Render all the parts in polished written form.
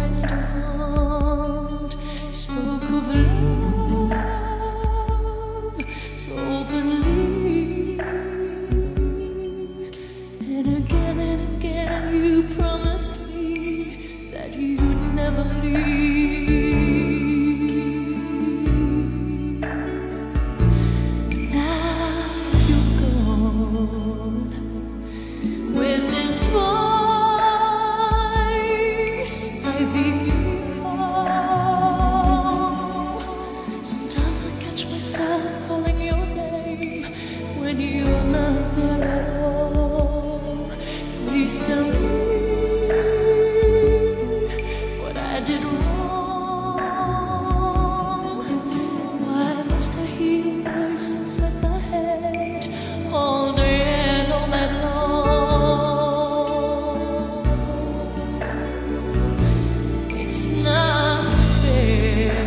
restaurant. Spoke of love so openly, and again you promised me that you'd never leave. Now you're gone with this voice I recall. Sometimes I catch myself calling your name when you're not there at all. Please tell me what I did wrong. Why must I hear your voice inside my head all day and all night long? It's not fair.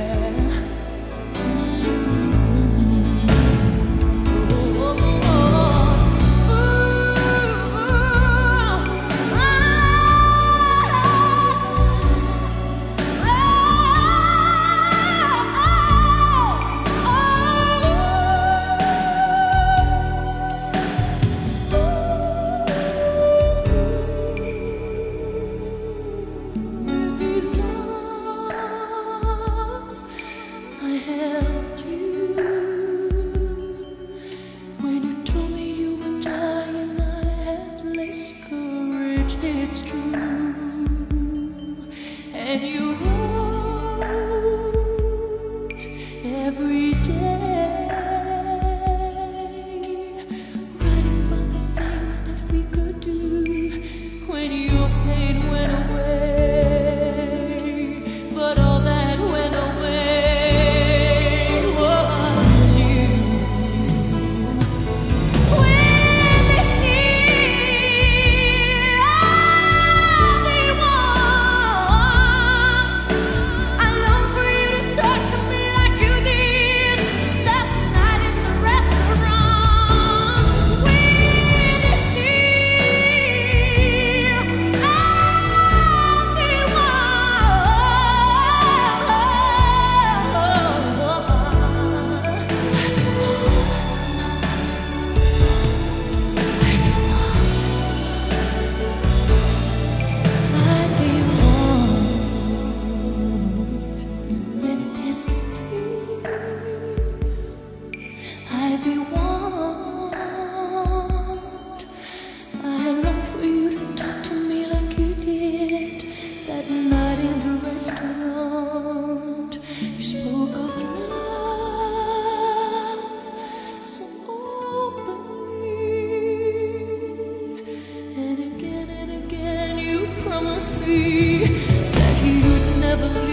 With these arms I held you when you told me you would die, and I had less courage. It's true, and you wrote every day, writing about the things that we could do when your pain went away. But all that went away was you. When they steal they want, I long for you to talk to me like you did that night in the restaurant. When they steal they I long for you to talk to me like you did that night in the restaurant. You spoke of love so openly, and again you promised me that you'd never leave.